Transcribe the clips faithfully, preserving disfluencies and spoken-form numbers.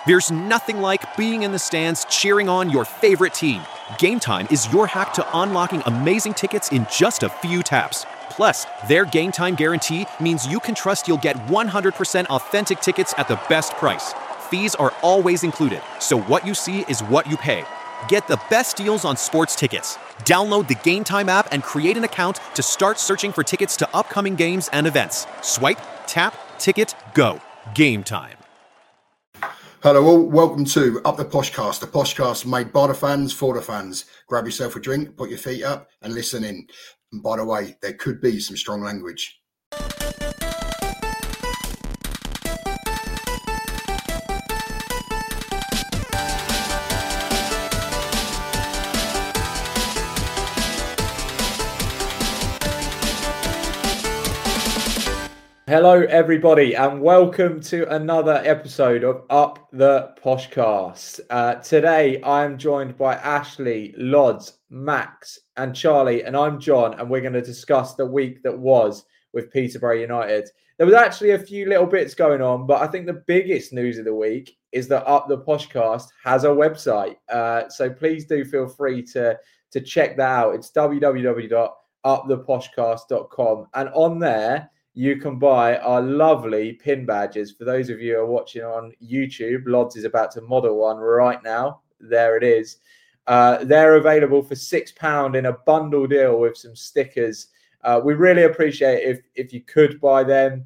There's nothing like being in the stands cheering on your favorite team. Game Time is your hack to unlocking amazing tickets in just a few taps. Plus, their Game Time guarantee means you can trust you'll get one hundred percent authentic tickets at the best price. Fees are always included, so what you see is what you pay. Get the best deals on sports tickets. Download the Game Time app and create an account to start searching for tickets to upcoming games and events. Swipe, tap, ticket, go. Game Time. Hello all, welcome to Up the Poshcast, the Poshcast made by the fans for the fans. Grab yourself a drink, put your feet up and listen in. And by the way, there could be some strong language. Hello, everybody, and welcome to another episode of Up the Poshcast. Uh, today, I am joined by Ashley, Lods, Max, and Charlie, and I'm John, and we're going to discuss the week that was with Peterborough United. There was actually a few little bits going on, but I think the biggest news of the week is that Up the Poshcast has a website. Uh, so please do feel free to, to check that out. It's w w w dot up the poshcast dot com, and on there, you can buy our lovely pin badges. For those of you who are watching on YouTube, Lods is about to model one right now. There it is. Uh, they're available for six pounds in a bundle deal with some stickers. Uh, we really appreciate it if, if you could buy them.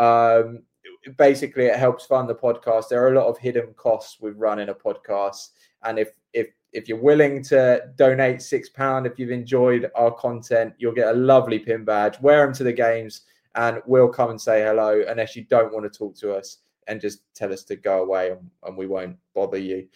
Um, basically, it helps fund the podcast. There are a lot of hidden costs with running a podcast. And if if if you're willing to donate six pounds, if you've enjoyed our content, you'll get a lovely pin badge. Wear them to the games. And we'll come and say hello unless you don't want to talk to us and just tell us to go away and, and we won't bother you.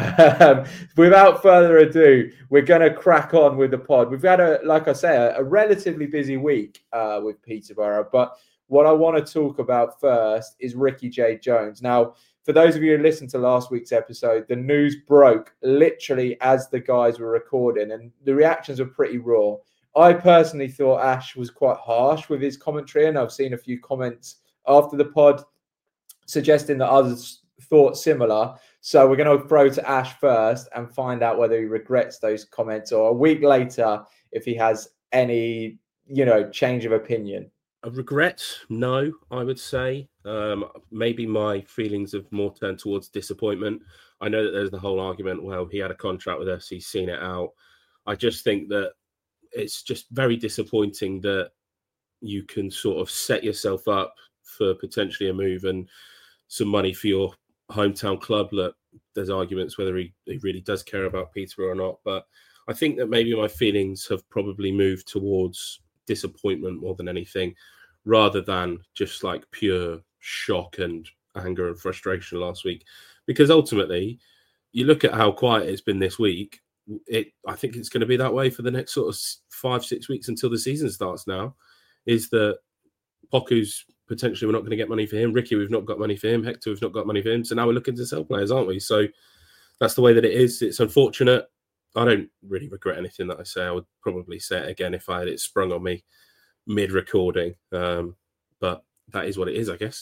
Um, without further ado, we're going to crack on with the pod. We've had, a, like I say, a, a relatively busy week uh, with Peterborough. But what I want to talk about first is Ricky J. Jones. Now, for those of you who listened to last week's episode, the news broke literally as the guys were recording and the reactions were pretty raw. I personally thought Ash was quite harsh with his commentary, and I've seen a few comments after the pod suggesting that others thought similar. So we're going to throw to Ash first and find out whether he regrets those comments or a week later if he has any, you know, change of opinion. A regret? No, I would say. Um, maybe my feelings have more turned towards disappointment. I know that there's the whole argument, well, he had a contract with us, he's seen it out. I just think that it's just very disappointing that you can sort of set yourself up for potentially a move and some money for your hometown club. Look, there's arguments whether he, he really does care about Peterborough or not, but I think that maybe my feelings have probably moved towards disappointment more than anything, rather than just like pure shock and anger and frustration last week. Because ultimately, you look at how quiet it's been this week, It, I think it's going to be that way for the next sort of five, six weeks until the season starts now, is that Poku's potentially we're not going to get money for him. Ricky, we've not got money for him. Hector, we've not got money for him. So now we're looking to sell players, aren't we? So that's the way that it is. It's unfortunate. I don't really regret anything that I say. I would probably say it again if I had it sprung on me mid-recording. Um, but that is what it is, I guess.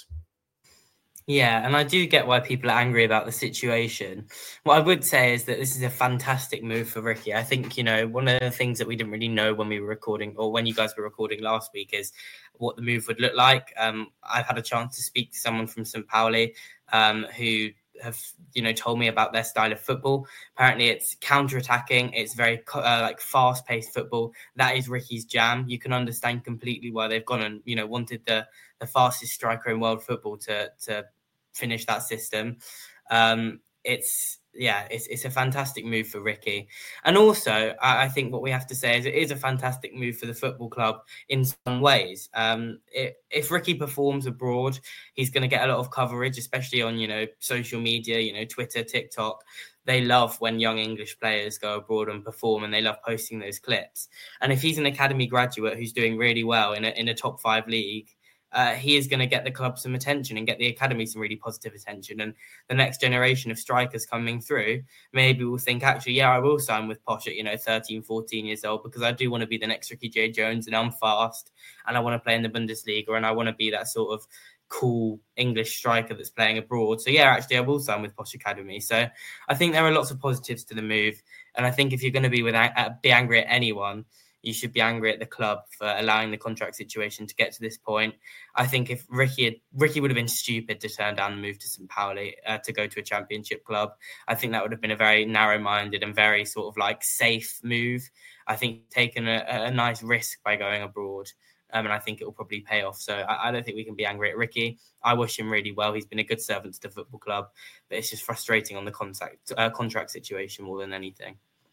Yeah, and I do get why people are angry about the situation. What I would say is that this is a fantastic move for Ricky. I think, you know, one of the things that we didn't really know when we were recording or when you guys were recording last week is what the move would look like. Um, I've had a chance to speak to someone from Saint Pauli um, who have, you know, told me about their style of football. Apparently it's counter-attacking. It's very uh, like fast-paced football. That is Ricky's jam. You can understand completely why they've gone and, you know, wanted the, the fastest striker in world football to to finish that system. Um, it's yeah, it's it's a fantastic move for Ricky. And also, I, I think what we have to say is it is a fantastic move for the football club in some ways. Um, it, if Ricky performs abroad, he's going to get a lot of coverage, especially on, you know, social media, you know, Twitter, TikTok. They love when young English players go abroad and perform, and they love posting those clips. And if he's an academy graduate who's doing really well in a, in a top five league, Uh, he is going to get the club some attention and get the academy some really positive attention. And the next generation of strikers coming through maybe will think, actually, yeah, I will sign with Posh at, you know, thirteen, fourteen years old, because I do want to be the next Ricky J. Jones and I'm fast and I want to play in the Bundesliga and I want to be that sort of cool English striker that's playing abroad. So yeah, actually I will sign with Posh Academy. So I think there are lots of positives to the move. And I think if you're going to be with uh, be angry at anyone, you should be angry at the club for allowing the contract situation to get to this point. I think if Ricky had, Ricky would have been stupid to turn down the move to Saint Pauli uh, to go to a championship club. I think that would have been a very narrow-minded and very sort of like safe move. I think taken a, a nice risk by going abroad. Um, and I think it will probably pay off. So I, I don't think we can be angry at Ricky. I wish him really well. He's been a good servant to the football club, but it's just frustrating on the contract, uh, contract situation more than anything.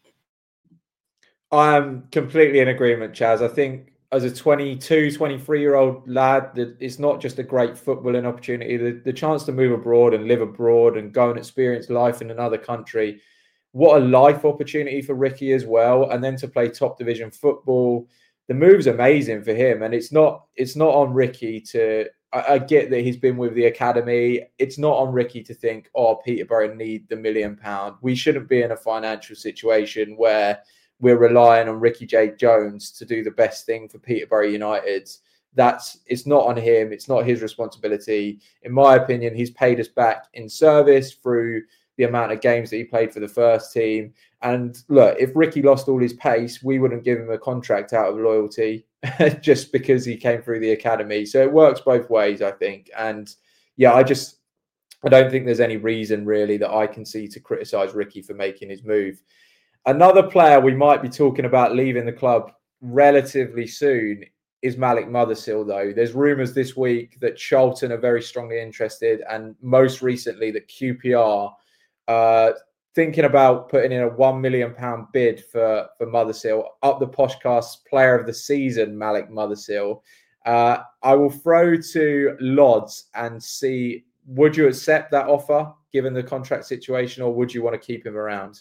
I'm completely in agreement, Chaz. I think as a twenty-two, twenty-three-year-old lad, that it's not just a great footballing opportunity. The, the chance to move abroad and live abroad and go and experience life in another country. What a life opportunity for Ricky as well. And then to play top division football. The move's amazing for him. And it's not it's not on Ricky to... I, I get that he's been with the academy. It's not on Ricky to think, oh, Peterborough need the million pound. We shouldn't be in a financial situation where we're relying on Ricky J. Jones to do the best thing for Peterborough United. That's it's not on him. It's not his responsibility. In my opinion, he's paid us back in service through the amount of games that he played for the first team. And look, if Ricky lost all his pace, we wouldn't give him a contract out of loyalty just because he came through the academy. So it works both ways, I think. And yeah, I just, I don't think there's any reason really that I can see to criticise Ricky for making his move. Another player we might be talking about leaving the club relatively soon is Malik Mothersill, though. There's rumours this week that Charlton are very strongly interested, and most recently that Q P R uh, thinking about putting in a one million pound bid for, for Mothersill. Up the Poshcast player of the season, Malik Mothersill. Uh, I will throw to Lods and see, would you accept that offer given the contract situation, or would you want to keep him around?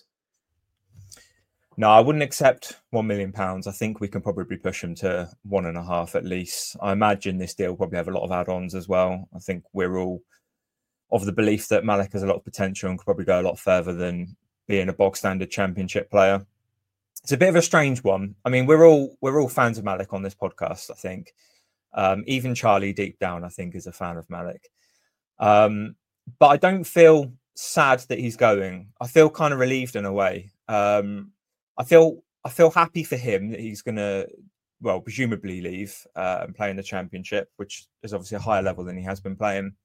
No, I wouldn't accept one million pounds. I think we can probably push him to one and a half at least. I imagine this deal will probably have a lot of add-ons as well. I think we're all of the belief that Malik has a lot of potential and could probably go a lot further than being a bog standard championship player. It's a bit of a strange one. I mean, we're all we're all fans of Malik on this podcast, I think. Um, even Charlie deep down, I think, is a fan of Malik. Um, but I don't feel sad that he's going. I feel kind of relieved in a way. Um, I feel I feel happy for him that he's going to, well, presumably leave uh, and play in the championship, which is obviously a higher level than he has been playing.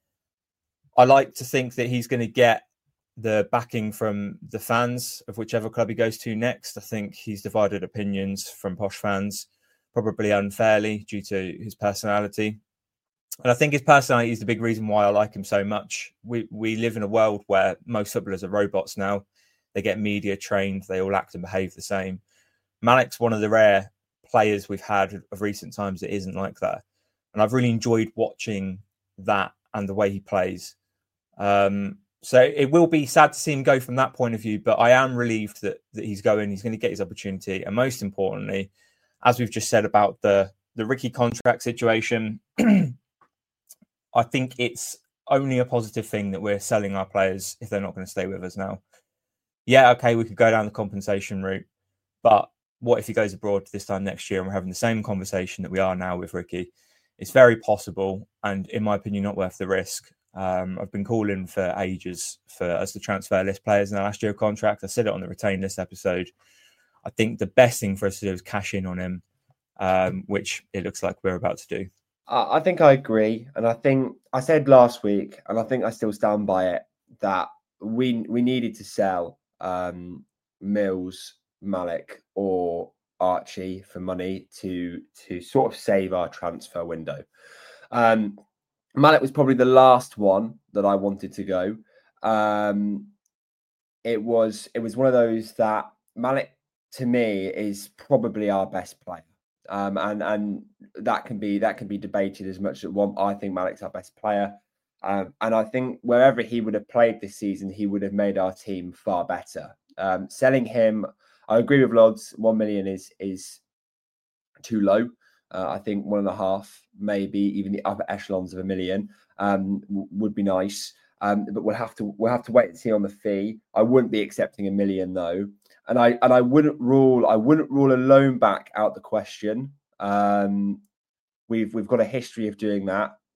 I like to think that he's going to get the backing from the fans of whichever club he goes to next. I think he's divided opinions from Posh fans, probably unfairly due to his personality. And I think his personality is the big reason why I like him so much. We we live in a world where most footballers are robots now. They get media trained. They all act and behave the same. Malik's one of the rare players we've had of recent times that isn't like that. And I've really enjoyed watching that and the way he plays. Um, so it will be sad to see him go from that point of view, but I am relieved that, that he's going. He's going to get his opportunity. And most importantly, as we've just said about the, the Ricky contract situation, I think it's only a positive thing that we're selling our players if they're not going to stay with us now. Yeah, okay, we could go down the compensation route, but what if he goes abroad this time next year and we're having the same conversation that we are now with Ricky? It's very possible, and in my opinion, not worth the risk. Um, I've been calling for ages for us to transfer list players in our last year contract. I said it on the retain list episode. I think the best thing for us to do is cash in on him, um, which it looks like we're about to do. I think I agree, and I think I said last week, and I think I still stand by it, that we we needed to sell um, Mills, Malik, or Archie for money to to sort of save our transfer window. Um, Malik was probably the last one that I wanted to go. Um, it was it was one of those that Malik, to me, is probably our best player. Um, and and that can be that can be debated as much as one. I think Malik's our best player, um, and I think wherever he would have played this season, he would have made our team far better. Um, selling him, I agree with Lods. One million is is too low. Uh, I think one and a half, maybe even the upper echelons of a million, um, w- would be nice. Um, but we'll have to we'll have to wait and see on the fee. I wouldn't be accepting a million though. And I and I wouldn't rule I wouldn't rule a loan back out the question. Um, we've we've got a history of doing that.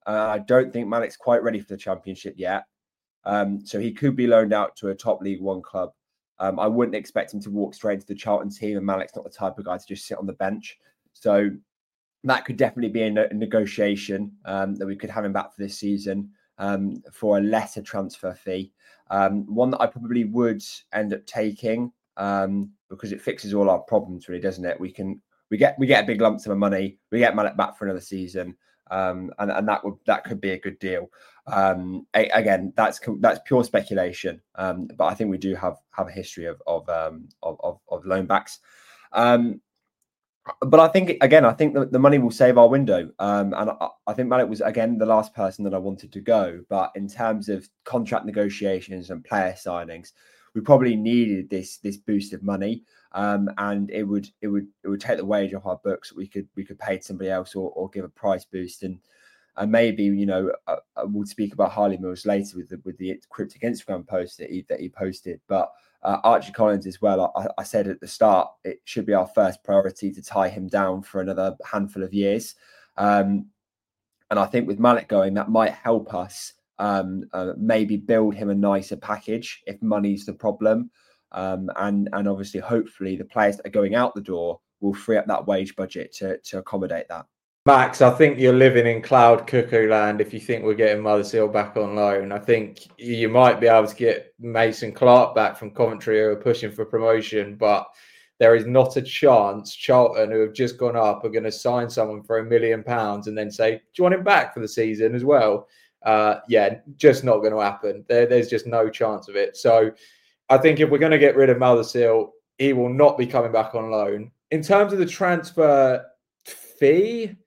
Uh, I don't think Malik's quite ready for the Championship yet. Um, so he could be loaned out to a top League One club. Um, I wouldn't expect him to walk straight into the Charlton team, and Malik's not the type of guy to just sit on the bench. So that could definitely be a, ne- a negotiation um, that we could have him back for this season um, for a lesser transfer fee. Um, one that I probably would end up taking um, because it fixes all our problems, really, doesn't it? We can we get we get a big lump sum of money, we get Malik back for another season, um, and and that would that could be a good deal. Um, a, again, that's that's pure speculation, um, but I think we do have have a history of of um, of, of, of loan backs. Um, But I think, again, I think that the money will save our window. Um, and I, I think Malik was, again, the last person that I wanted to go. But in terms of contract negotiations and player signings, we probably needed this this boost of money. Um, and it would it would it would take the wage off our books. We could we could pay somebody else or, or give a price boost. And and maybe, you know, uh, we'll speak about Harley Mills later with the with the cryptic Instagram post that he that he posted. But Uh, Archie Collins as well. I, I said at the start, it should be our first priority to tie him down for another handful of years. Um, and I think with Malik going, that might help us um, uh, maybe build him a nicer package if money's the problem. Um, and, and obviously, hopefully, the players that are going out the door will free up that wage budget to, to accommodate that. Max, I think you're living in cloud cuckoo land if you think we're getting Mothersill back on loan. I think you might be able to get Mason Clark back from Coventry, who are pushing for promotion, but there is not a chance Charlton, who have just gone up, are going to sign someone for a million pounds and then say, do you want him back for the season as well? Uh, yeah, just not going to happen. There, there's just no chance of it. So I think if we're going to get rid of Mothersill, he will not be coming back on loan. In terms of the transfer fee,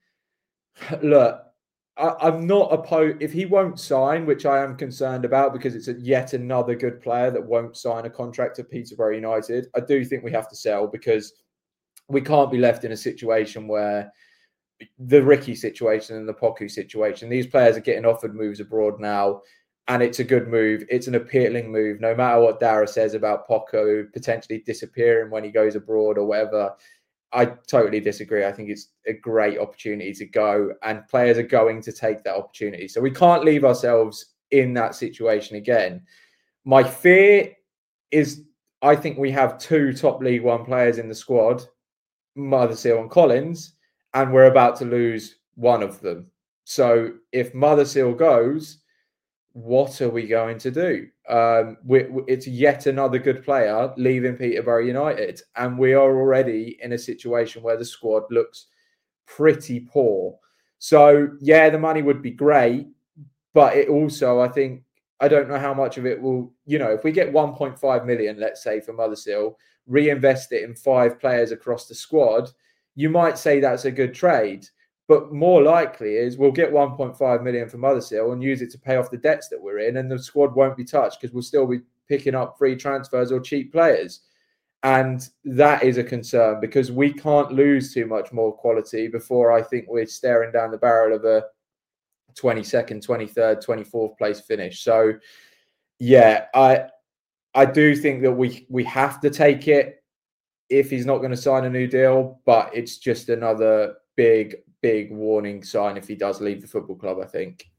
look, I, I'm not opposed. If he won't sign, which I am concerned about because it's a, yet another good player that won't sign a contract at Peterborough United, I do think we have to sell because we can't be left in a situation where the Ricky situation and the Poku situation, these players are getting offered moves abroad now, and it's a good move. It's an appealing move, no matter what Dara says about Poku potentially disappearing when he goes abroad or whatever. I totally disagree. I think it's a great opportunity to go, and players are going to take that opportunity. So we can't leave ourselves in that situation again. My fear is I think we have two top League One players in the squad, Mothersill and Collins, and we're about to lose one of them. So if Mothersill goes, what are we going to do? Um, we, it's yet another good player leaving Peterborough United, and we are already in a situation where the squad looks pretty poor. So, yeah, the money would be great, but it also, I think, I don't know how much of it will, you know, if we get one point five million, let's say, for Mothersill, reinvest it in five players across the squad, you might say that's a good trade. But more likely is we'll get one point five million from Mothersill and use it to pay off the debts that we're in, and the squad won't be touched because we'll still be picking up free transfers or cheap players. And that is a concern because we can't lose too much more quality before I think we're staring down the barrel of a twenty-second, twenty-third, twenty-fourth place finish. So, yeah, I I do think that we we have to take it if he's not going to sign a new deal, but it's just another big big warning sign if he does leave the football club, I think.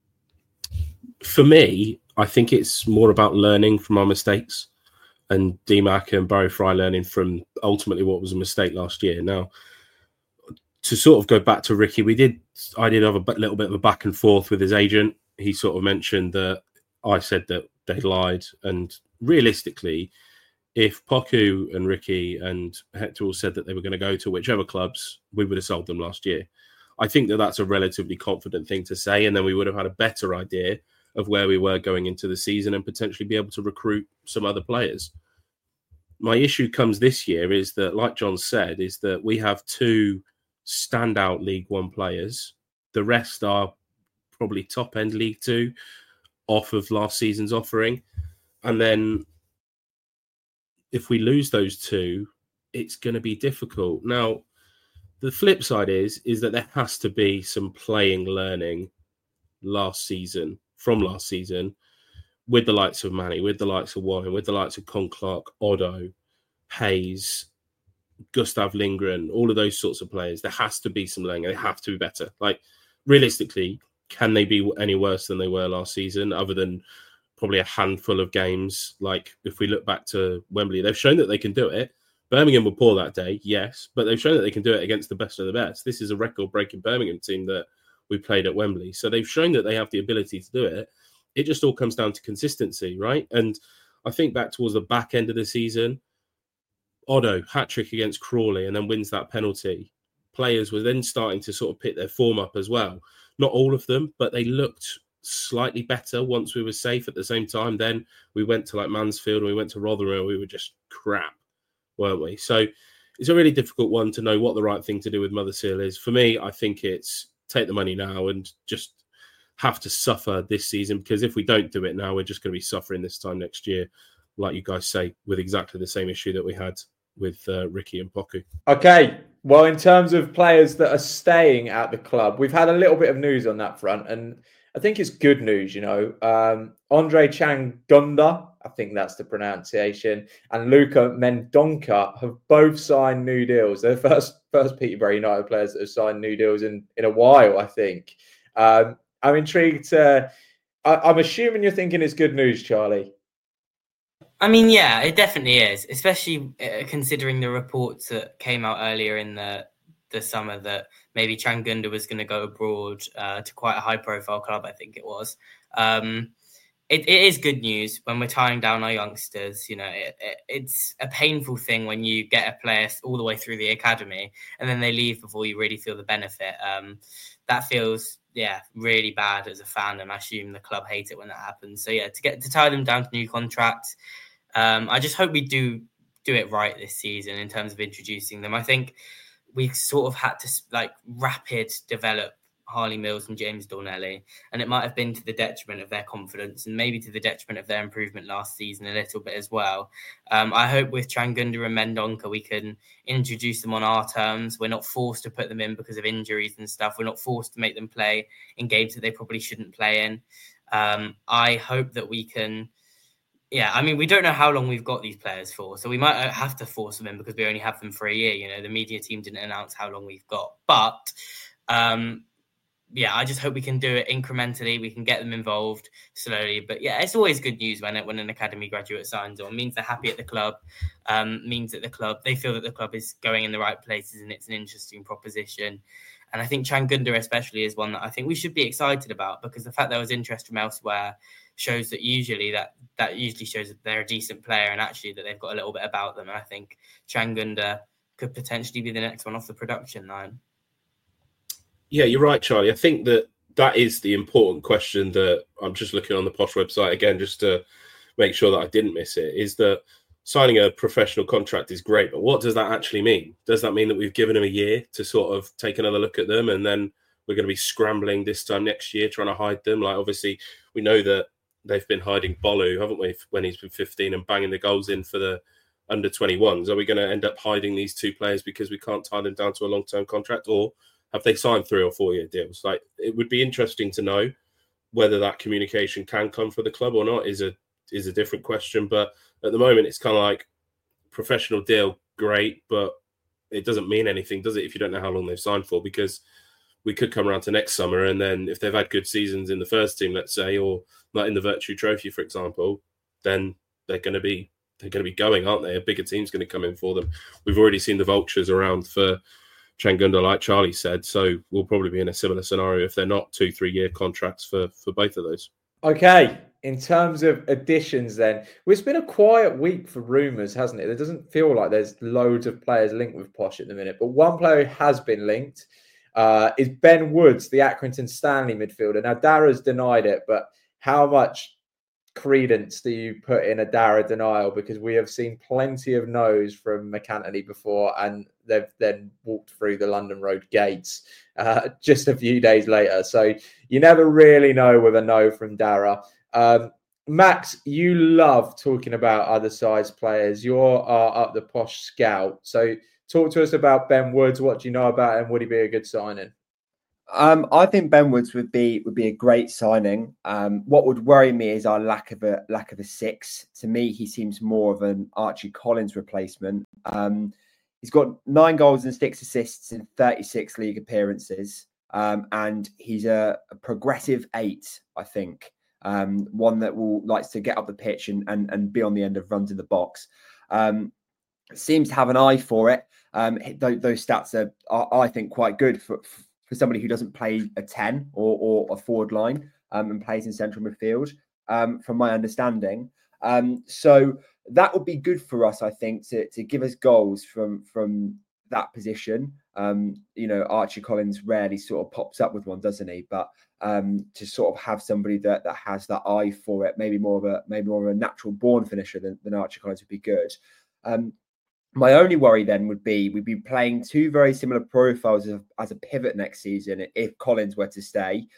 For me, I think it's more about learning from our mistakes and D MAC and Barry Fry learning from ultimately what was a mistake last year. Now, to sort of go back to Ricky, we did, I did have a little bit of a back and forth with his agent. He sort of mentioned that I said that they lied. And realistically, if Poku and Ricky and Hector all said that they were going to go to whichever clubs, we would have sold them last year. I think that that's a relatively confident thing to say, and then we would have had a better idea of where we were going into the season and potentially be able to recruit some other players. My issue comes this year is that, like John said, is that we have two standout League One players. The rest are probably top-end League Two off of last season's offering. And then if we lose those two, it's going to be difficult. Now, the flip side is, is that there has to be some playing learning last season, from last season, with the likes of Manny, with the likes of Warren, with the likes of Con Clark, Otto, Hayes, Gustav Lindgren, all of those sorts of players. There has to be some learning. They have to be better. Like, realistically, can they be any worse than they were last season, other than probably a handful of games? Like, if we look back to Wembley, they've shown that they can do it. Birmingham were poor that day, yes, but they've shown that they can do it against the best of the best. This is a record-breaking Birmingham team that we played at Wembley. So they've shown that they have the ability to do it. It just all comes down to consistency, right? And I think back towards the back end of the season, Otto, hat-trick against Crawley, and then wins that penalty. Players were then starting to sort of pick their form up as well. Not all of them, but they looked slightly better once we were safe. At the same time, then we went to like Mansfield and we went to Rotherham and we were just crap, weren't we? So it's a really difficult one to know what the right thing to do with Motherseal is. For me, I think it's take the money now and just have to suffer this season, because if we don't do it now, we're just going to be suffering this time next year, like you guys say, with exactly the same issue that we had with uh, Ricky and Poku. Okay, well, in terms of players that are staying at the club, we've had a little bit of news on that front, and I think it's good news, you know. Um, Andre Changunda, I think that's the pronunciation, and Luca Mendonca have both signed new deals. They're the first, first Peterborough United players that have signed new deals in, in a while, I think. Um, I'm intrigued. To, I, I'm assuming you're thinking it's good news, Charlie. I mean, yeah, it definitely is, especially uh, considering the reports that came out earlier in the the summer that maybe Changunda was going to go abroad uh, to quite a high-profile club, I think it was. Um, it, it is good news when we're tying down our youngsters. You know, it, it, it's a painful thing when you get a player all the way through the academy and then they leave before you really feel the benefit. Um, that feels, yeah, really bad as a fan, and I assume the club hate it when that happens. So, yeah, to get to tie them down to new contracts, um, I just hope we do do it right this season in terms of introducing them. I think we sort of had to like rapid develop Harley Mills and James Dornelli, and it might have been to the detriment of their confidence and maybe to the detriment of their improvement last season a little bit as well. Um, I hope with Changunda and Mendonca we can introduce them on our terms. We're not forced to put them in because of injuries and stuff. We're not forced to make them play in games that they probably shouldn't play in. Um, I hope that we can... Yeah, I mean, we don't know how long we've got these players for, so we might have to force them in because we only have them for a year. You know, the media team didn't announce how long we've got. But, um, yeah, I just hope we can do it incrementally. We can get them involved slowly. But, yeah, it's always good news when it, when an academy graduate signs on. It means they're happy at the club, um, means that the club, they feel that the club is going in the right places and it's an interesting proposition. And I think Changunda especially is one that I think we should be excited about, because the fact there was interest from elsewhere shows that usually that that usually shows that they're a decent player and actually that they've got a little bit about them. And I think Changunda could potentially be the next one off the production line. Yeah, you're right, Charlie. I think that that is the important question that I'm just looking on the Posh website again, just to make sure that I didn't miss it, is that signing a professional contract is great, but what does that actually mean? Does that mean that we've given them a year to sort of take another look at them and then we're going to be scrambling this time next year trying to hide them? Like, obviously, we know that they've been hiding Bolu, haven't we, when he's been fifteen and banging the goals in for the under twenty-ones. Are we going to end up hiding these two players because we can't tie them down to a long-term contract, or have they signed three or four-year deals? Like, it would be interesting to know whether that communication can come from the club or not is a is a different question. But at the moment, it's kind of like professional deal, great, but it doesn't mean anything, does it, if you don't know how long they've signed for? Because we could come around to next summer, and then if they've had good seasons in the first team, let's say, or like in the Virtue Trophy, for example, then they're going to be they're going to be going, aren't they? A bigger team's going to come in for them. We've already seen the vultures around for Changunda, like Charlie said, so we'll probably be in a similar scenario if they're not two, three-year contracts for for both of those. Okay, in terms of additions then, well, it's been a quiet week for rumours, hasn't it? It doesn't feel like there's loads of players linked with Posh at the minute, but one player who has been linked uh, is Ben Woods, the Accrington Stanley midfielder. Now, Dara's denied it, but how much credence do you put in a Dara denial? Because we have seen plenty of no's from McAntony before, and they've then walked through the London Road gates uh, just a few days later. So you never really know with a no from Dara. Um, Max, you love talking about other sides players. You're uh, up the Posh scout. So talk to us about Ben Woods. What do you know about him? Would he be a good signing? Um, I think Ben Woods would be would be a great signing. Um, what would worry me is our lack of a lack of a six. To me, he seems more of an Archie Collins replacement. Um, he's got nine goals and six assists in thirty-six league appearances. Um, and he's a, a progressive eight, I think. Um, one that will likes to get up the pitch and, and, and be on the end of runs in the box. Um, seems to have an eye for it. Um, those, those stats are, are, I think, quite good for, for somebody who doesn't play a ten or, or a forward line um, and plays in central midfield, um, from my understanding. Um, so that would be good for us, I think, to, to give us goals from, from that position. Um, you know, Archie Collins rarely sort of pops up with one, doesn't he? But um, to sort of have somebody that, that has that eye for it, maybe more of a maybe more of a natural born finisher than, than Archie Collins would be good. Um, my only worry then would be we'd be playing two very similar profiles as, as a pivot next season if Collins were to stay.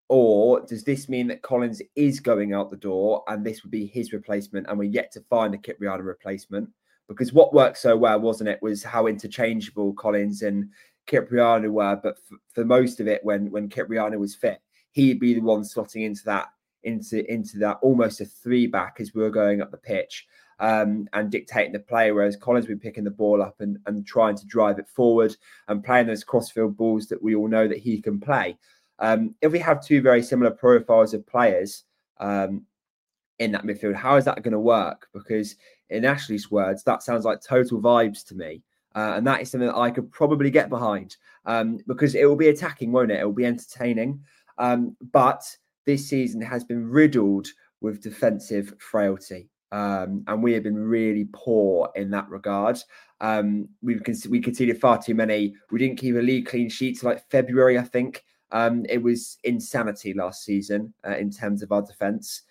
Or does this mean that Collins is going out the door and this would be his replacement and we're yet to find a Kyprianou replacement? Because what worked so well, wasn't it, was how interchangeable Collins and Kyprianou were. But for, for most of it, when when Kyprianou was fit, he'd be the one slotting into that into into that almost a three back as we were going up the pitch um, and dictating the play. Whereas Collins would be picking the ball up and, and trying to drive it forward and playing those crossfield balls that we all know that he can play. Um, if we have two very similar profiles of players um, in that midfield, how is that going to work? Because in Ashley's words, that sounds like total vibes to me. Uh, and that is something that I could probably get behind um, because it will be attacking, won't it? It will be entertaining. Um, but this season has been riddled with defensive frailty. Um, and we have been really poor in that regard. Um, we've we conceded far too many. We didn't keep a league clean sheet till like February, I think. Um, it was insanity last season uh, in terms of our defence.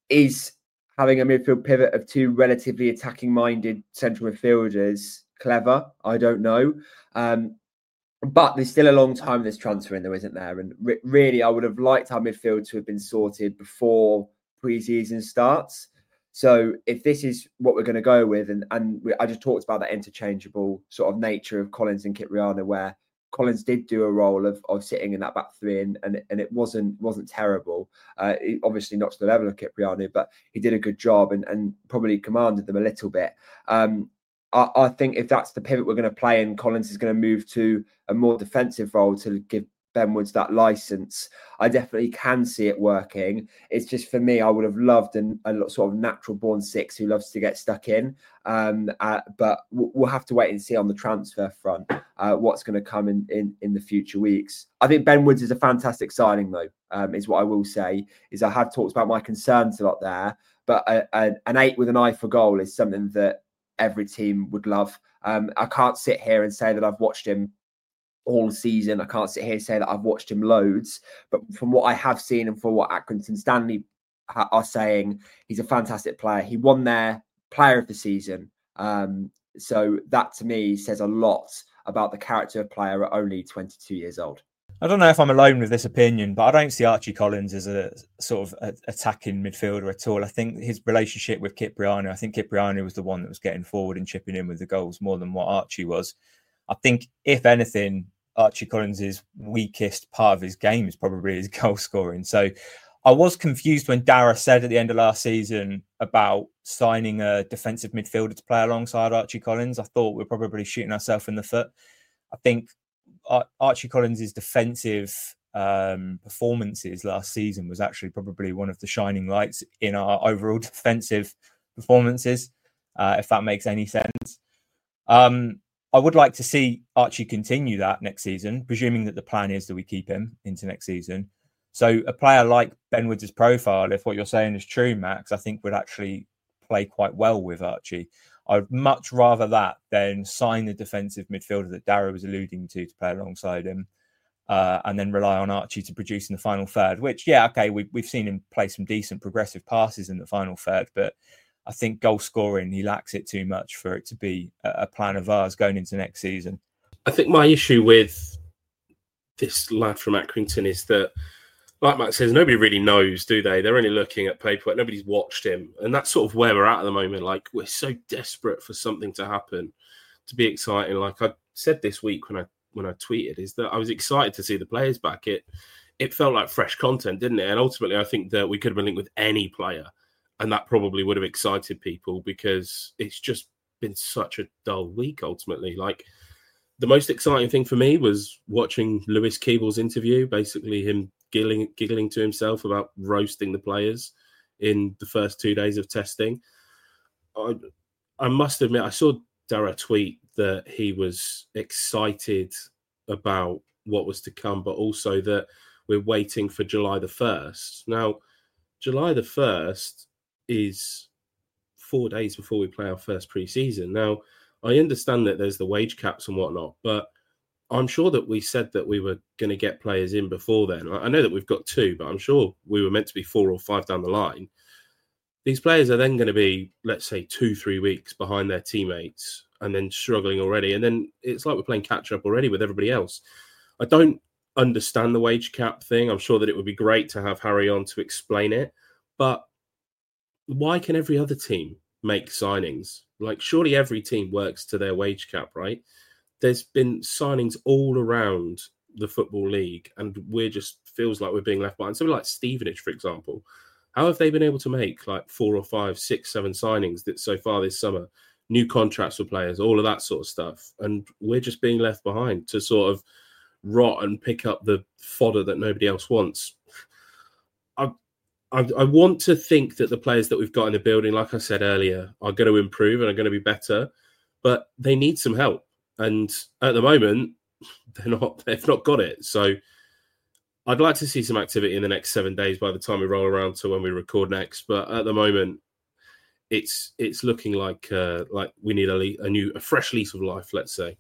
Is having a midfield pivot of two relatively attacking-minded central midfielders clever? I don't know. Um, but there's still a long time this transfer in there, isn't there? And re- really, I would have liked our midfield to have been sorted before pre-season starts. So if this is what we're going to go with, and, and we, I just talked about that interchangeable sort of nature of Collins and Kyprianou, where Collins did do a role of, of sitting in that back three, and, and, and it wasn't wasn't terrible. Uh, it, obviously not to the level of Kyprianou, but he did a good job and, and probably commanded them a little bit. Um, I, I think if that's the pivot we're going to play, and Collins is going to move to a more defensive role to give Ben Woods that license, I definitely can see it working. It's just, for me, I would have loved an, a sort of natural born six who loves to get stuck in. Um, uh, but we'll have to wait and see on the transfer front uh, what's going to come in, in in the future weeks. I think Ben Woods is a fantastic signing, though, um, is what I will say. Is I have talked about my concerns a lot there, but a, a, an eight with an eye for goal is something that every team would love. Um, I can't sit here and say that I've watched him all season. I can't sit here and say that I've watched him loads, but from what I have seen and for what Accrington Stanley ha- are saying, he's a fantastic player. He won their player of the season. Um, so that to me says a lot about the character of player at only twenty-two years old. I don't know if I'm alone with this opinion, but I don't see Archie Collins as a sort of a, attacking midfielder at all. I think his relationship with Kyprianou, I think Kyprianou was the one that was getting forward and chipping in with the goals more than what Archie was. I think, if anything, Archie Collins' weakest part of his game is probably his goal scoring. So I was confused when Dara said at the end of last season about signing a defensive midfielder to play alongside Archie Collins. I thought we we're probably shooting ourselves in the foot. I think Archie Collins' defensive um, performances last season was actually probably one of the shining lights in our overall defensive performances, uh, if that makes any sense. Um, I would like to see Archie continue that next season, presuming that the plan is that we keep him into next season. So a player like Ben Woods' profile, if what you're saying is true, Max, I think would actually play quite well with Archie. I'd much rather that than sign the defensive midfielder that Dara was alluding to to play alongside him, uh, and then rely on Archie to produce in the final third, which, yeah, okay, we, we've seen him play some decent progressive passes in the final third, but I think goal scoring, he lacks it too much for it to be a plan of ours going into next season. I think my issue with this lad from Accrington is that, like Matt says, nobody really knows, do they? They're only looking at paperwork. Nobody's watched him. And that's sort of where we're at at the moment. Like, we're so desperate for something to happen, to be exciting. Like I said this week when I when I tweeted, is that I was excited to see the players back. It, it felt like fresh content, didn't it? And ultimately, I think that we could have been linked with any player. And that probably would have excited people because it's just been such a dull week, ultimately. Like, the most exciting thing for me was watching Lewis Keeble's interview, basically him giggling, giggling to himself about roasting the players in the first two days of testing. I, I must admit, I saw Dara tweet that he was excited about what was to come, but also that we're waiting for July the first. Now, July the first is four days before we play our first pre-season. Now, I understand that there's the wage caps and whatnot, but I'm sure that we said that we were going to get players in before then. I know that we've got two, but I'm sure we were meant to be four or five down the line. These players are then going to be, let's say, two, three weeks behind their teammates and then struggling already. And then it's like we're playing catch up already with everybody else. I don't understand the wage cap thing. I'm sure that it would be great to have Harry on to explain it. But why can every other team make signings? Like, surely every team works to their wage cap, right? There's been signings all around the Football League, and we're just feels like we're being left behind. Something like Stevenage, for example. How have they been able to make like four or five, six, seven signings that so far this summer? New contracts for players, all of that sort of stuff. And we're just being left behind to sort of rot and pick up the fodder that nobody else wants. I, I, I want to think that the players that we've got in the building, like I said earlier, are going to improve and are going to be better, but they need some help. And at the moment, they're not, they've not got it. So I'd like to see some activity in the next seven days by the time we roll around to when we record next. But at the moment, it's it's looking like uh, like we need a, a new, a fresh lease of life, let's say.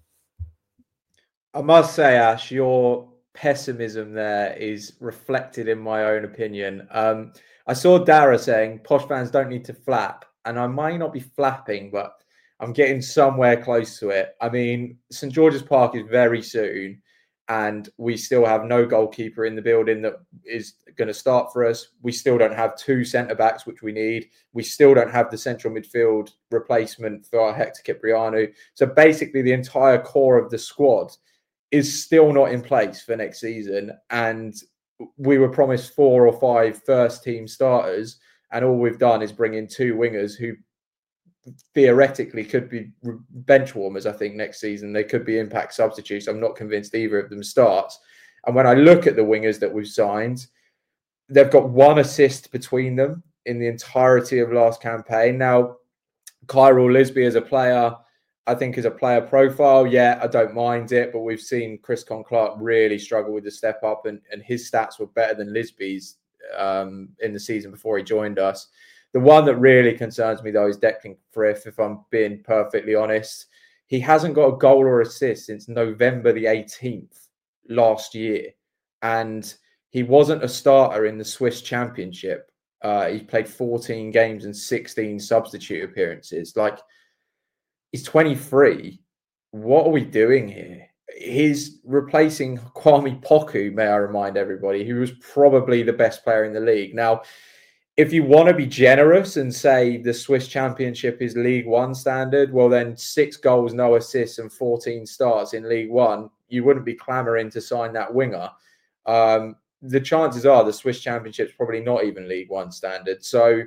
I must say, Ash, your pessimism there is reflected in my own opinion. Um, I saw Dara saying Posh fans don't need to flap, and I might not be flapping, but I'm getting somewhere close to it. I mean, St George's Park is very soon, and we still have no goalkeeper in the building that is going to start for us. We still don't have two centre-backs, which we need. We still don't have the central midfield replacement for our Hector Cipriano. So basically the entire core of the squad is still not in place for next season. And we were promised four or five first-team starters, and all we've done is bring in two wingers who theoretically could be bench warmers. I think next season they could be impact substitutes. I'm not convinced either of them starts. And when I look at the wingers that we've signed, they've got one assist between them in the entirety of last campaign. Now, Kyril Lisby as a player, I think as a player profile, yeah, I don't mind it, but we've seen Chris Con-Clark really struggle with the step up, and, and his stats were better than Lisby's um, in the season before he joined us. The one that really concerns me, though, is Declan Frith, if I'm being perfectly honest. He hasn't got a goal or assist since November the eighteenth last year. And he wasn't a starter in the Swiss Championship. Uh, he played fourteen games and sixteen substitute appearances. Like, he's twenty-three. What are we doing here? He's replacing Kwame Poku, may I remind everybody, who was probably the best player in the league. Now, if you want to be generous and say the Swiss Championship is League One standard, well, then six goals, no assists, and fourteen starts in League One, you wouldn't be clamouring to sign that winger. Um, the chances are the Swiss Championship's probably not even League One standard. So,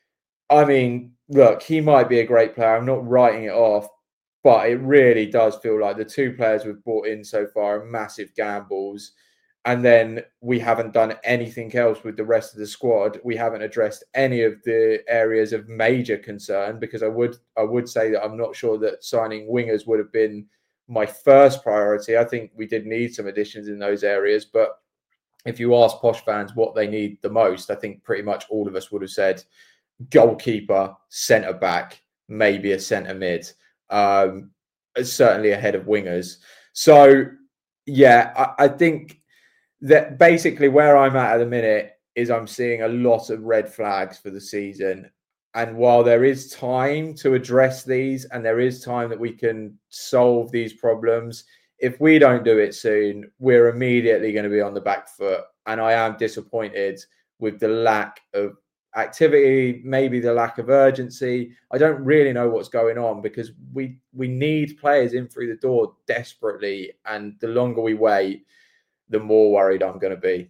I mean, look, he might be a great player. I'm not writing it off, but it really does feel like the two players we've brought in so far are massive gambles. And then we haven't done anything else with the rest of the squad. We haven't addressed any of the areas of major concern, because I would I would say that I'm not sure that signing wingers would have been my first priority. I think we did need some additions in those areas. But if you ask Posh fans what they need the most, I think pretty much all of us would have said goalkeeper, centre-back, maybe a centre mid, um, certainly ahead of wingers. So, yeah, I, I think that basically where I'm at at the minute is I'm seeing a lot of red flags for the season. And while there is time to address these and there is time that we can solve these problems, if we don't do it soon, we're immediately going to be on the back foot. And I am disappointed with the lack of activity, maybe the lack of urgency. I don't really know what's going on, because we we need players in through the door desperately. And the longer we wait, the more worried I'm going to be.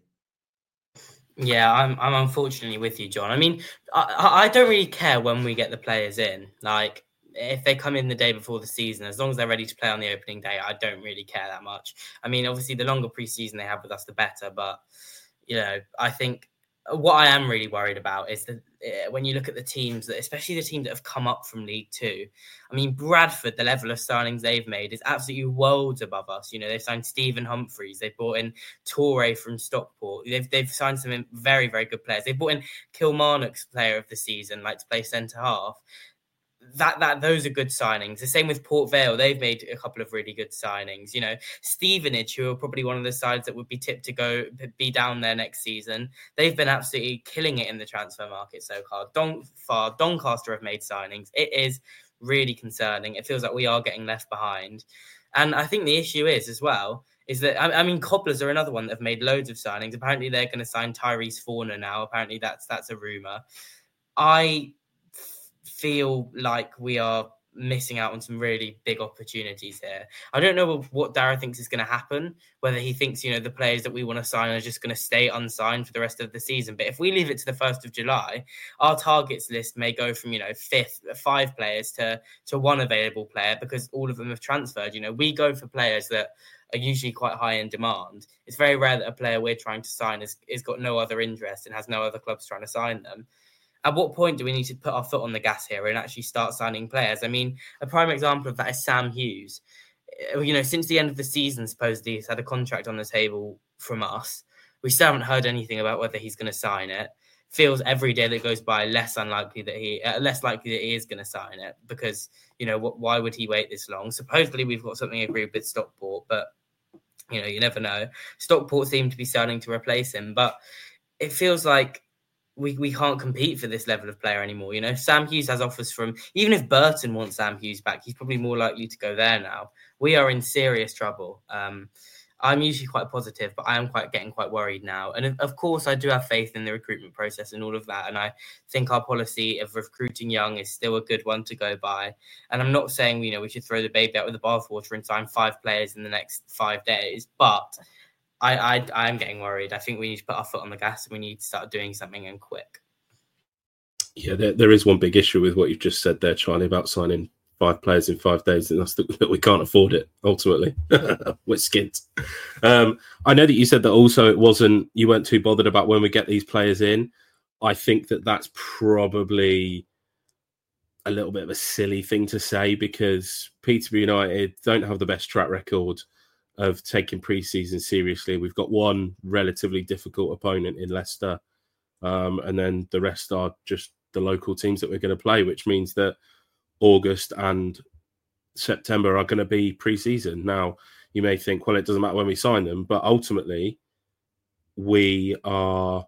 Yeah, I'm I'm unfortunately with you, John. I mean, I, I don't really care when we get the players in. Like, if they come in the day before the season, as long as they're ready to play on the opening day, I don't really care that much. I mean, obviously, the longer preseason they have with us, the better. But, you know, I think what I am really worried about is that uh, when you look at the teams, that especially the teams that have come up from League Two, I mean, Bradford, the level of signings they've made is absolutely worlds above us. You know, they've signed Stephen Humphreys, they've brought in Toure from Stockport, they've they've signed some very, very good players. They've brought in Kilmarnock's player of the season, like to play centre half. That that those are good signings. The same with Port Vale. They've made a couple of really good signings. You know, Stevenage, who are probably one of the sides that would be tipped to go be down there next season. They've been absolutely killing it in the transfer market so far. Don, far Doncaster have made signings. It is really concerning. It feels like we are getting left behind. And I think the issue is as well is that, I, I mean, Cobblers are another one that have made loads of signings. Apparently they're going to sign Tyrese Forner now. Apparently that's that's a rumour. I feel like we are missing out on some really big opportunities here. I don't know what Darragh thinks is going to happen, whether he thinks, you know, the players that we want to sign are just going to stay unsigned for the rest of the season. But if we leave it to the first of July, our targets list may go from, you know, fifth, five players to, to one available player because all of them have transferred. You know, we go for players that are usually quite high in demand. It's very rare that a player we're trying to sign has, has got no other interest and has no other clubs trying to sign them. At what point do we need to put our foot on the gas here and actually start signing players? I mean, a prime example of that is Sam Hughes. You know, since the end of the season, supposedly he's had a contract on the table from us. We still haven't heard anything about whether he's going to sign it. Feels every day that goes by less unlikely that he, uh, less likely that he is going to sign it because, you know, what, why would he wait this long? Supposedly we've got something agreed with Stockport, but, you know, you never know. Stockport seem to be starting to replace him, but it feels like we, we can't compete for this level of player anymore. You know, Sam Hughes has offers from, even if Burton wants Sam Hughes back, he's probably more likely to go there now. We are in serious trouble. Um, I'm usually quite positive, but I am quite getting quite worried now. And of course, I do have faith in the recruitment process and all of that. And I think our policy of recruiting young is still a good one to go by. And I'm not saying, you know, we should throw the baby out with the bathwater and sign five players in the next five days, but I, I I am getting worried. I think we need to put our foot on the gas and we need to start doing something and quick. Yeah, there, there is one big issue with what you've just said there, Charlie, about signing five players in five days, and that's the, that we can't afford it, ultimately. We're skint. Um, I know that you said that also it wasn't, you weren't too bothered about when we get these players in. I think that that's probably a little bit of a silly thing to say because Peterborough United don't have the best track record of taking pre-season seriously. We've got one relatively difficult opponent in Leicester, um, and then the rest are just the local teams that we're going to play, which means that August and September are going to be pre-season. Now, you may think, well, it doesn't matter when we sign them, but ultimately we are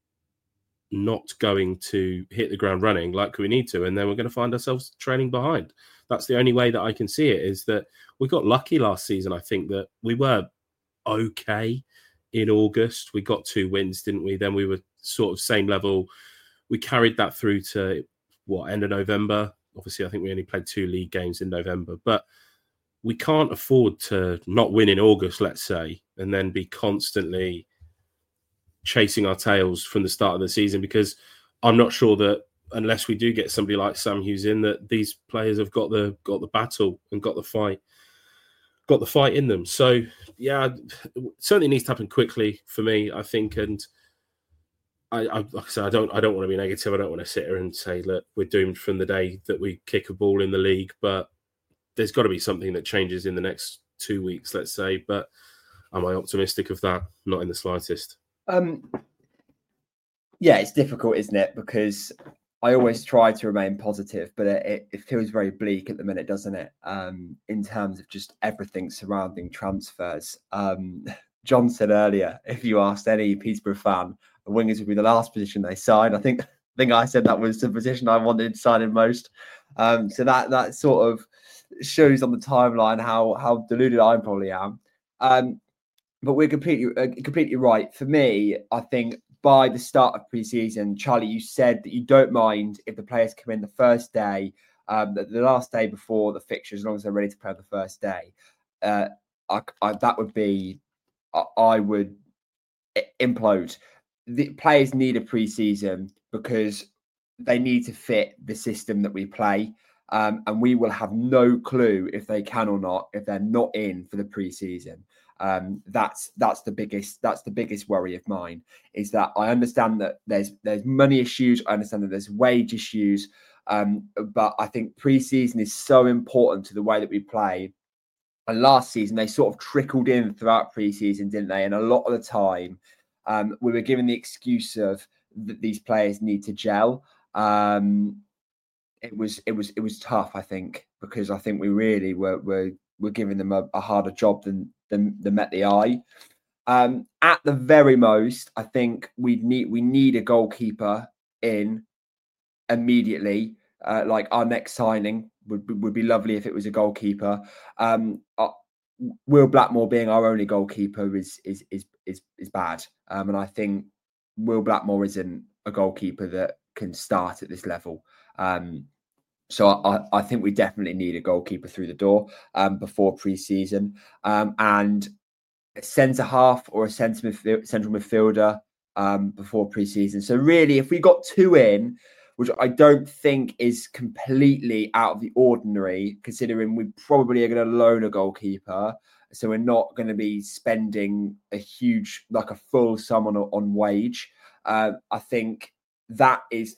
not going to hit the ground running like we need to, and then we're going to find ourselves trailing behind. That's the only way that I can see it, is that we got lucky last season. I think that we were okay in August. We got two wins, didn't we? Then we were sort of same level. We carried that through to, what, end of November? Obviously, I think we only played two league games in November. But we can't afford to not win in August, let's say, and then be constantly chasing our tails from the start of the season, because I'm not sure that unless we do get somebody like Sam Hughes in, that these players have got the got the battle and got the fight, got the fight in them. So yeah, it certainly needs to happen quickly for me, I think. And I, I like I said, I don't I don't want to be negative. I don't want to sit here and say, look, we're doomed from the day that we kick a ball in the league. But there's got to be something that changes in the next two weeks, let's say. But am I optimistic of that? Not in the slightest. Um, yeah, it's difficult, isn't it? Because I always try to remain positive, but it, it feels very bleak at the minute, doesn't it? Um, in terms of just everything surrounding transfers. Um, John said earlier, if you asked any Peterborough fan, the wingers would be the last position they sign. I think I think I said that was the position I wanted to sign in most. Um, so that that sort of shows on the timeline how how deluded I probably am. Um, but we're completely uh, completely right. For me, I think by the start of pre-season, Charlie, you said that you don't mind if the players come in the first day, um, the, the last day before the fixture, as long as they're ready to play on the first day. Uh, I, I, that would be, I, I would implode. The players need a pre-season because they need to fit the system that we play. Um, and we will have no clue if they can or not, if they're not in for the pre-season. Um, that's that's the biggest that's the biggest worry of mine, is that I understand that there's there's money issues, I understand that there's wage issues, um, but I think pre-season is so important to the way that we play. And last season they sort of trickled in throughout pre-season, didn't they? And a lot of the time um, we were given the excuse of that these players need to gel. Um, it was it was it was tough, I think, because I think we really were were, were giving them a, a harder job than than, than met the eye. Um, at the very most, I think we need we need a goalkeeper in immediately. Uh, like our next signing would would be lovely if it was a goalkeeper. Um, uh, Will Blackmore being our only goalkeeper is is is is is bad, um, and I think Will Blackmore isn't a goalkeeper that can start at this level. Um, so I, I think we definitely need a goalkeeper through the door um, before pre-season, um, and a centre half or a centre midfield, central midfielder um, before pre-season. So really, if we got two in, which I don't think is completely out of the ordinary, considering we probably are going to loan a goalkeeper. So we're not going to be spending a huge, like a full sum on, on wage. Uh, I think that is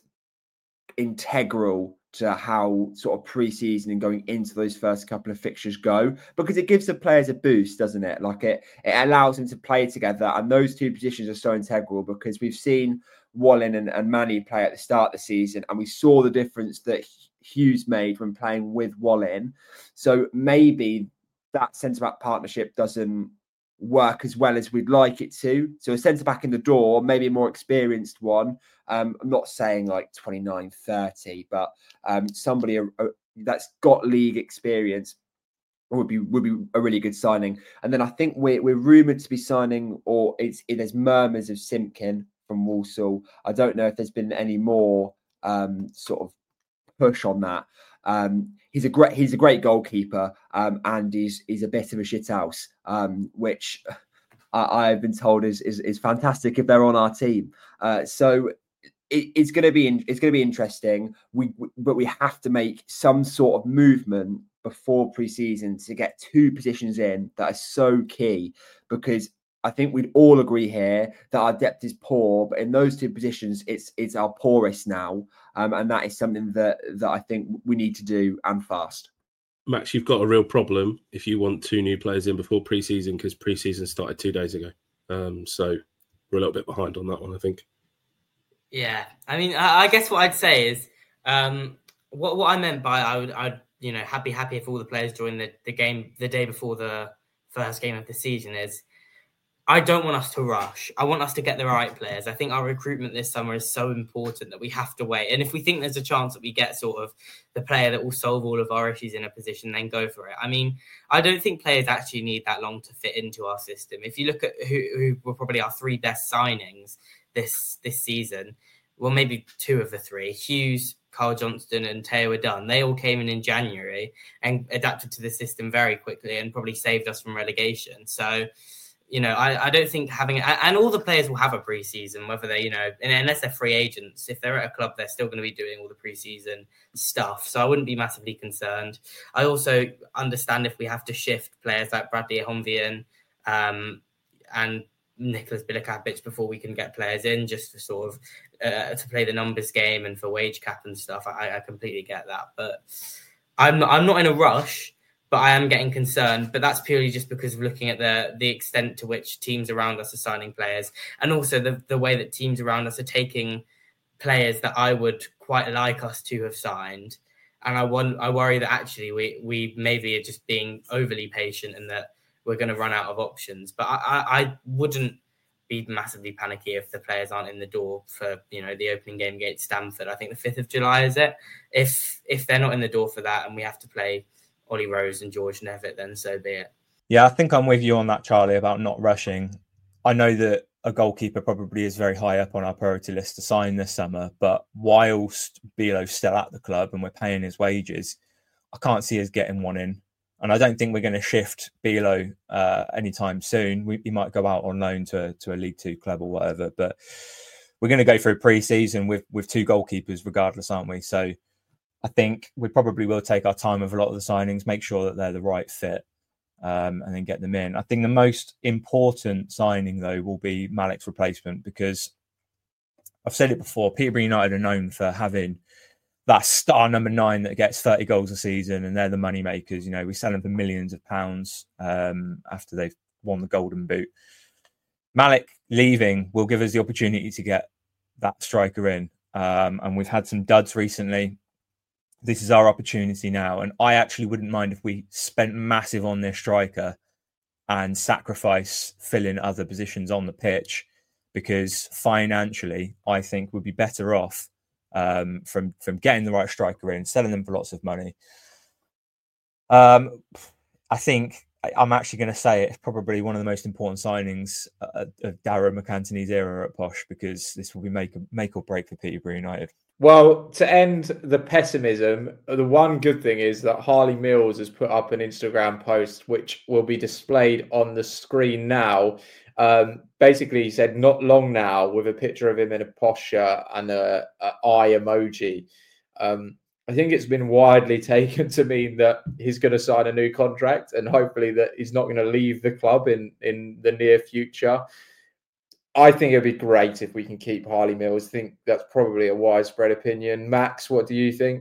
integral to how sort of pre-season and going into those first couple of fixtures go, because it gives the players a boost, doesn't it? Like it, it allows them to play together. And those two positions are so integral, because we've seen Wallen and, and Manny play at the start of the season, and we saw the difference that Hughes made when playing with Wallen. So maybe that centre-back partnership doesn't work as well as we'd like it to. So a centre-back in the door, maybe a more experienced one. Um, I'm not saying like twenty-nine, thirty, but um, somebody uh, that's got league experience would be would be a really good signing. And then I think we're we're rumoured to be signing, or it's it, there's murmurs of Simpkin from Walsall. I don't know if there's been any more um, sort of push on that. Um, he's a great he's a great goalkeeper, um, and he's he's a bit of a shithouse, um, which I, I've been told is, is is fantastic if they're on our team. Uh, so it, it's going to be in, it's going to be interesting. We, we but we have to make some sort of movement before pre-season to get two positions in that are so key, because I think we'd all agree here that our depth is poor, but in those two positions, it's it's our poorest now, um, and that is something that that I think we need to do, and fast. Max, you've got a real problem if you want two new players in before pre-season, because pre-season started two days ago. Um, so we're a little bit behind on that one, I think. Yeah, I mean, I, I guess what I'd say is um, what what I meant by I would I'd you know happy happy if all the players join the, the game the day before the first game of the season is. I don't want us to rush. I want us to get the right players. I think our recruitment this summer is so important that we have to wait. And if we think there's a chance that we get sort of the player that will solve all of our issues in a position, then go for it. I mean, I don't think players actually need that long to fit into our system. If you look at who, who were probably our three best signings this this season, well, maybe two of the three, Hughes, Carl Johnston and Teo were done. They all came in in January and adapted to the system very quickly and probably saved us from relegation. So, you know, I, I don't think having and all the players will have a preseason, whether they, you know, unless they're free agents. If they're at a club, they're still going to be doing all the preseason stuff. So I wouldn't be massively concerned. I also understand if we have to shift players like Bradley Honvian um, and Nicholas Bilikapic before we can get players in, just for sort of uh, to play the numbers game and for wage cap and stuff. I, I completely get that, but I'm not. I'm not in a rush. But I am getting concerned. But that's purely just because of looking at the the extent to which teams around us are signing players, and also the, the way that teams around us are taking players that I would quite like us to have signed. And I want, I worry that actually we we maybe are just being overly patient and that we're going to run out of options. But I, I, I wouldn't be massively panicky if the players aren't in the door for, you know, the opening game against Stamford. I think the fifth of July is it. If if they're not in the door for that and we have to play Ollie Rose and George Nevitt, then so be it. Yeah, I think I'm with you on that, Charlie, about not rushing. I know that a goalkeeper probably is very high up on our priority list to sign this summer, but whilst Belo's still at the club and we're paying his wages, I can't see us getting one in. And I don't think we're going to shift Belo uh, anytime soon. We, we might go out on loan to, to a League Two club or whatever, but we're going to go through pre-season with, with two goalkeepers regardless, aren't we? So I think we probably will take our time with a lot of the signings, make sure that they're the right fit, um, and then get them in. I think the most important signing, though, will be Malik's replacement, because I've said it before, Peterborough United are known for having that star number nine that gets thirty goals a season, and they're the money makers. You know, we sell them for millions of pounds um, after they've won the Golden Boot. Malik leaving will give us the opportunity to get that striker in. Um, and we've had some duds recently. This is our opportunity now. And I actually wouldn't mind if we spent massive on this striker and sacrifice filling other positions on the pitch, because financially, I think we'd be better off um, from, from getting the right striker in, selling them for lots of money. Um, I think I'm actually going to say it's probably one of the most important signings of Darragh McAntony's era at Posh, because this will be make, make or break for Peterborough United. Well, to end the pessimism, the one good thing is that Harley Mills has put up an Instagram post, which will be displayed on the screen now. Um, basically, he said, "Not long now," with a picture of him in a Posh shirt and a, a eye emoji. Um, I think it's been widely taken to mean that he's going to sign a new contract, and hopefully that he's not going to leave the club in, in the near future. I think it'd be great if we can keep Harley Mills. I think that's probably a widespread opinion. Max, what do you think?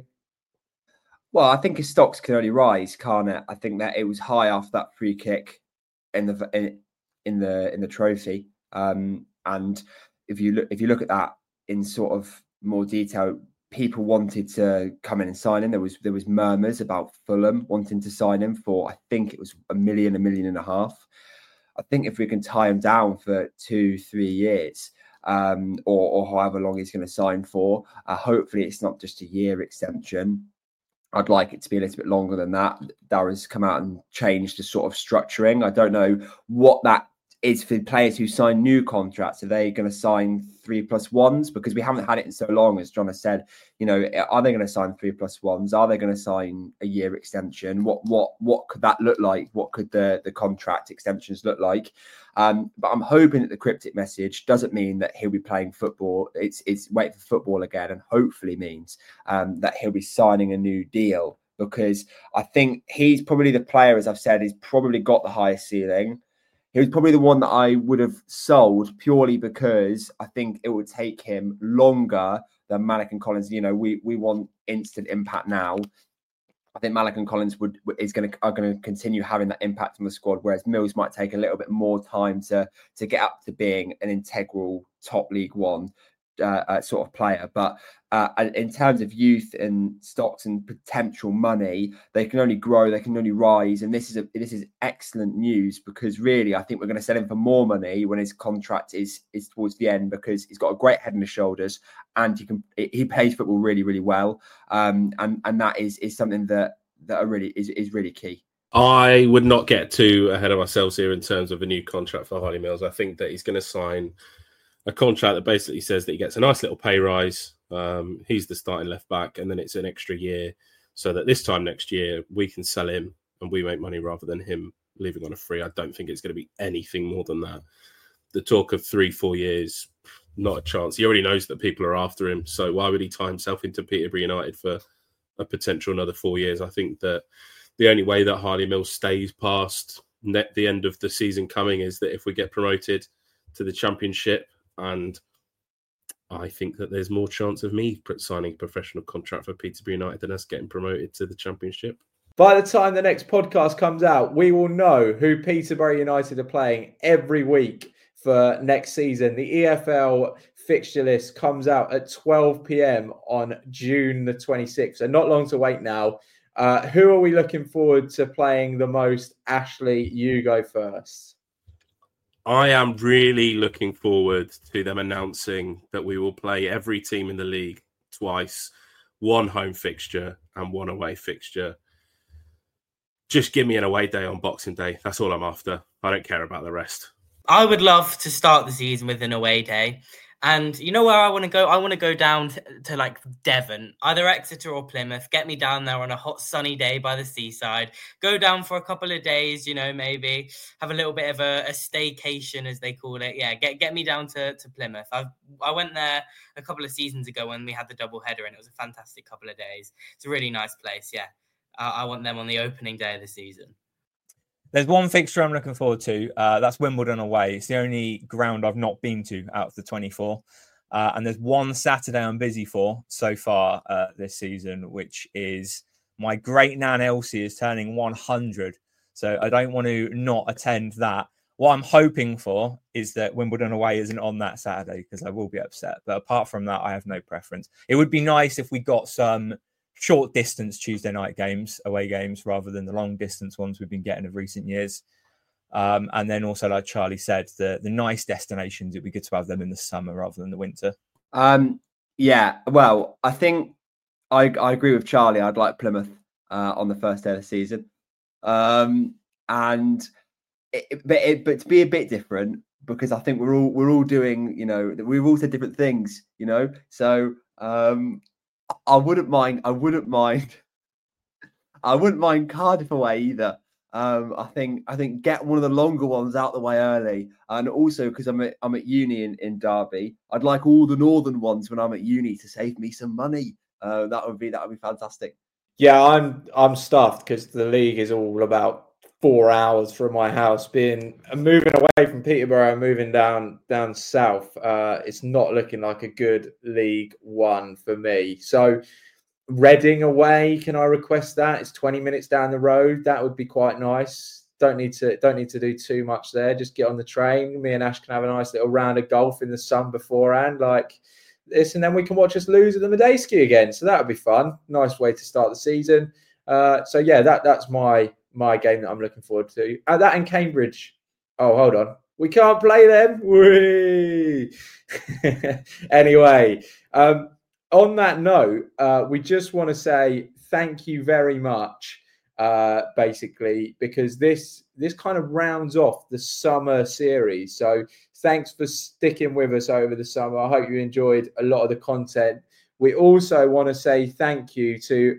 Well, I think his stocks can only rise, can't it? I think that it was high after that free kick in the in, in the in the trophy. Um, and if you look if you look at that in sort of more detail, people wanted to come in and sign him. There was there was murmurs about Fulham wanting to sign him for, I think it was a million, a million and a half. I think if we can tie him down for two, three years, um, or, or however long he's going to sign for, uh, hopefully it's not just a year extension. I'd like it to be a little bit longer than that. Darragh's come out and changed the sort of structuring. I don't know what that is for players who sign new contracts. Are they going to sign three plus ones? Because we haven't had it in so long, as John has said. You know, are they going to sign three plus ones? Are they going to sign a year extension? What what what could that look like? What could the, the contract extensions look like? Um, but I'm hoping that the cryptic message doesn't mean that he'll be playing football. It's it's wait for football again, and hopefully means um, that he'll be signing a new deal, because I think he's probably the player, as I've said, he's probably got the highest ceiling. He was probably the one that I would have sold purely because I think it would take him longer than Malik and Collins. You know, we we want instant impact now. I think Malik and Collins would is going to are going to continue having that impact on the squad, whereas Mills might take a little bit more time to to get up to being an integral top League One uh, uh, sort of player. But uh, in terms of youth and stocks and potential money, they can only grow, they can only rise, and this is a this is excellent news, because really I think we're going to sell him for more money when his contract is is towards the end, because he's got a great head on his shoulders and he can he plays football really really well, um, and and that is is something that that are really is is really key. I would not get too ahead of ourselves here in terms of a new contract for Harley Mills. I think that he's going to sign a contract that basically says that he gets a nice little pay rise. Um, he's the starting left back, and then it's an extra year, so that this time next year we can sell him and we make money rather than him leaving on a free. I don't think it's going to be anything more than that. The talk of three, four years, not a chance. He already knows that people are after him, so why would he tie himself into Peterborough United for a potential another four years? I think that the only way that Harley Mills stays past net the end of the season coming is that if we get promoted to the Championship, and I think that there's more chance of me signing a professional contract for Peterborough United than us getting promoted to the Championship. By the time the next podcast comes out, we will know who Peterborough United are playing every week for next season. The E F L fixture list comes out at twelve p.m. on June the twenty-sixth, so not long to wait now. Uh, who are we looking forward to playing the most? Ashley, you go first. I am really looking forward to them announcing that we will play every team in the league twice, one home fixture and one away fixture. Just give me an away day on Boxing Day. That's all I'm after. I don't care about the rest. I would love to start the season with an away day. And you know where I want to go? I want to go down to, to like Devon, either Exeter or Plymouth. Get me down there on a hot sunny day by the seaside. Go down for a couple of days, you know, maybe have a little bit of a, a staycation, as they call it. Yeah, get get me down to, to Plymouth. I I went there a couple of seasons ago when we had the double header, and it was a fantastic couple of days. It's a really nice place. Yeah, uh, I want them on the opening day of the season. There's one fixture I'm looking forward to. Uh, that's Wimbledon away. It's the only ground I've not been to out of the twenty-four. Uh, and there's one Saturday I'm busy for so far uh, this season, which is my great nan Elsie is turning one hundred. So I don't want to not attend that. What I'm hoping for is that Wimbledon away isn't on that Saturday, because I will be upset. But apart from that, I have no preference. It would be nice if we got some short distance Tuesday night games, away games, rather than the long distance ones we've been getting of recent years. Um, and then also, like Charlie said, the, the nice destinations, it'd be good to have them in the summer rather than the winter. Um, yeah, well, I think I, I agree with Charlie. I'd like Plymouth uh, on the first day of the season. Um, and it, but, it, but to be a bit different, because I think we're all we're all doing, you know, we've all said different things, you know. So um, I wouldn't mind. I wouldn't mind. I wouldn't mind Cardiff away either. Um, I think I think get one of the longer ones out the way early, and also because I'm at I'm at uni in, in Derby, I'd like all the northern ones when I'm at uni to save me some money. Uh, that would be that would be fantastic. Yeah, I'm I'm stuffed because the league is all about four hours from my house. Being moving away from Peterborough and moving down down south, uh, it's not looking like a good League One for me. So Reading away, can I request that? It's twenty minutes down the road. That would be quite nice. Don't need to don't need to do too much there. Just get on the train. Me and Ash can have a nice little round of golf in the sun beforehand, like this, and then we can watch us lose at the Medeski again. So that would be fun. Nice way to start the season. Uh, so yeah, that that's my my game that I'm looking forward to. Uh, that in Cambridge. Oh, hold on. We can't play them. Whee! Anyway, um, on that note, uh, we just want to say thank you very much, uh, basically, because this this kind of rounds off the summer series. So thanks for sticking with us over the summer. I hope you enjoyed a lot of the content. We also want to say thank you to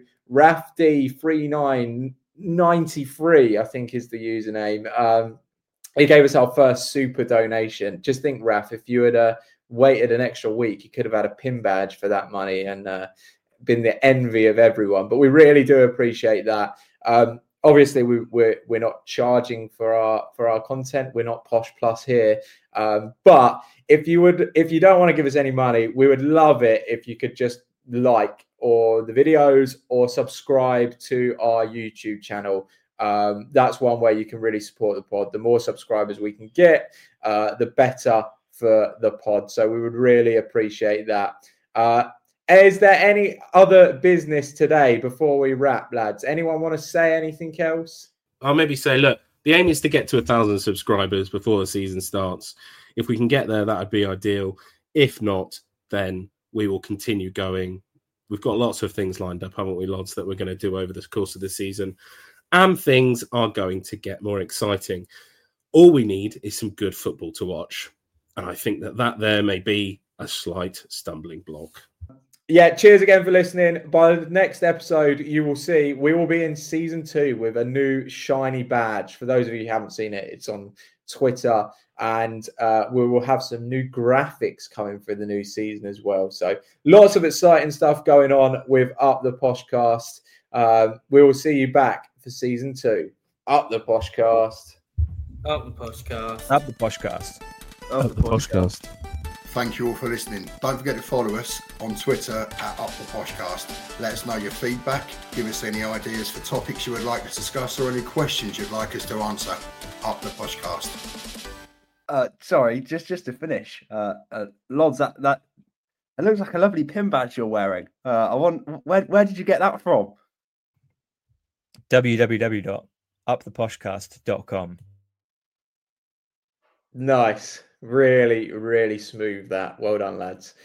Rafd three nine nine three, I think is the username. Um, he gave us our first super donation. Just think, Raf, if you had uh, waited an extra week, you could have had a pin badge for that money and uh, been the envy of everyone. But we really do appreciate that. Um, obviously, we, we're we're not charging for our for our content. We're not Posh Plus here. Um, but if you would, if you don't want to give us any money, we would love it if you could just like or the videos or subscribe to our YouTube channel. Um, that's one way you can really support the pod. The more subscribers we can get, uh, the better for the pod. So we would really appreciate that. Uh, is there any other business today before we wrap, lads? Anyone want to say anything else? I'll maybe say, look, the aim is to get to a thousand subscribers before the season starts. If we can get there, that would be ideal. If not, then we will continue going. We've got lots of things lined up, haven't we, lads, that we're going to do over the course of the season. And things are going to get more exciting. All we need is some good football to watch. And I think that that there may be a slight stumbling block. Yeah, cheers again for listening. By the next episode, you will see we will be in season two with a new shiny badge. For those of you who haven't seen it, it's on Twitter. And uh, we will have some new graphics coming for the new season as well. So lots of exciting stuff going on with Up the Poshcast. Um, we will see you back for season two. Up the Poshcast. Up the Poshcast. Up the Poshcast. Up the podcast. Thank you all for listening. Don't forget to follow us on Twitter at Up the Poshcast. Let us know your feedback. Give us any ideas for topics you would like to discuss or any questions you'd like us to answer. Up the Poshcast. Uh, sorry, just just to finish, uh, uh, Lods, that that it looks like a lovely pin badge you're wearing. Uh, I want where where did you get that from? w w w dot up the poshcast dot com. Nice. Really, really smooth that. Well done, lads.